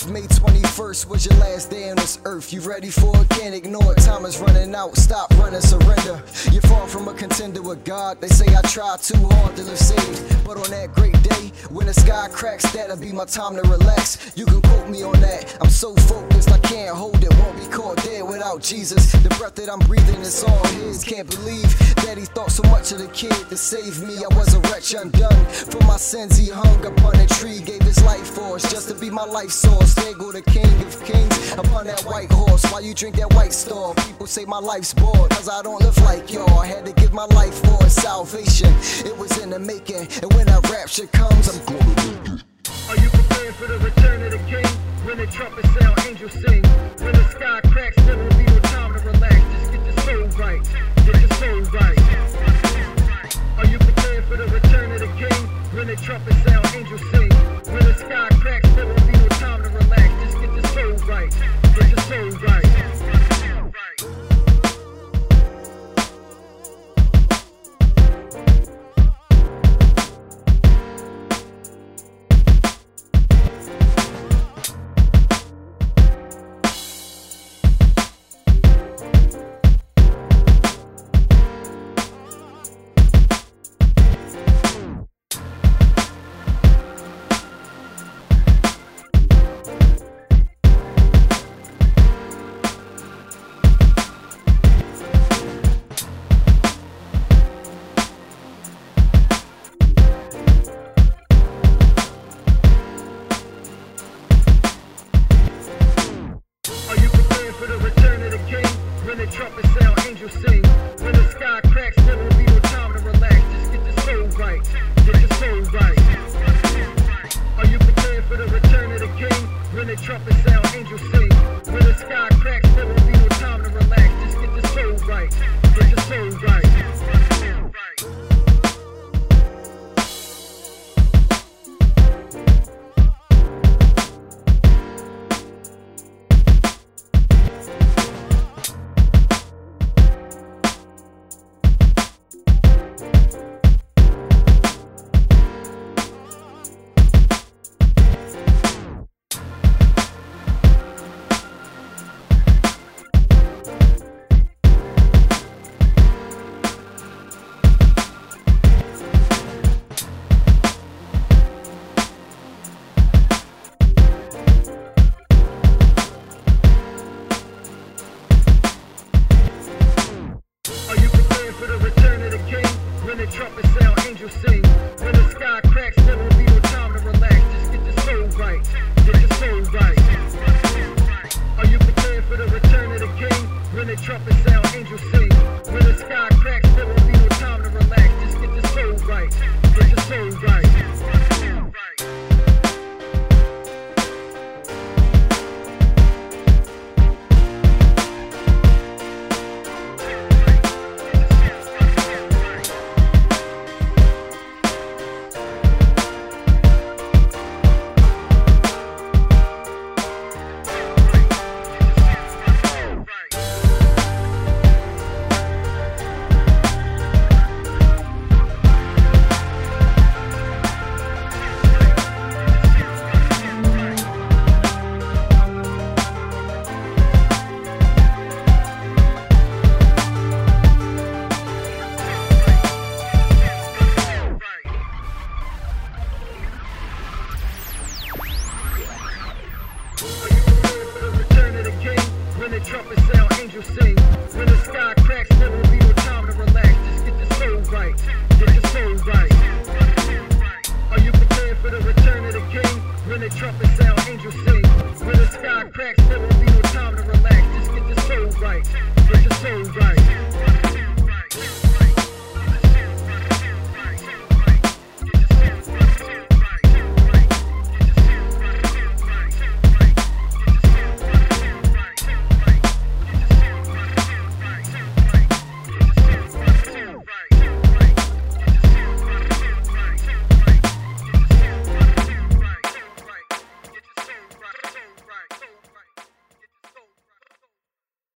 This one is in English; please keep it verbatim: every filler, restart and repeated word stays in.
If May twenty-first was your last day on this earth, you ready for it? Can't ignore it. Time is running out. Stop running, surrender. You're far from a contender with God. They say I try too hard to live saved, but on that great day when the sky cracks, that'll be my time to relax. You can quote me on that. I'm so focused, I can't hold it. Won't be caught dead without Jesus. The breath that I'm breathing is all His. Can't believe that He thought so much of the kid to save me. I was a wretch undone. For my sins He hung upon a tree, gave His life for us just to be my life source. There go the King of Kings upon that white horse. While you drink that white store, people say my life's bored, cause I don't live like y'all. I had to give my life for His salvation. It was in the making, and when that rapture comes, I'm gonna make it. Are you prepared for the return of the King? When the trumpet sound, angels sing. When the sky cracks, there will be no time to relax. Just get your soul right, get your soul right. Are you prepared for the return of the King? When the trumpet sound, angels sing. When the sky cracks, there will be no time to relax. Just get your soul right, get your soul right. When the trumpet sound, angels sing. When the sky cracks, there will be no time to relax. Just get your soul right, get your soul right. Are you prepared for the return of the King? When the trumpet sound, angels sing. When the sky cracks, there will be no time to relax. Just get your soul right, get your soul right. When the trumpet sound, angels sing. When the sky cracks, there will be no time to relax. Just get your soul right, get your soul right. Are you prepared for the return of the King? When the trumpet sound, angels sing. When the sky cracks, there will be no time to relax. Just get your soul right, get your soul right. When the trumpet sound, angels sing. When the sky cracks, there will be no time to relax. Just get your soul right, get your soul right. Are you prepared for the return of the King? When the trumpet sound, angels sing. When the sky cracks, there will be no time to relax. Just get your soul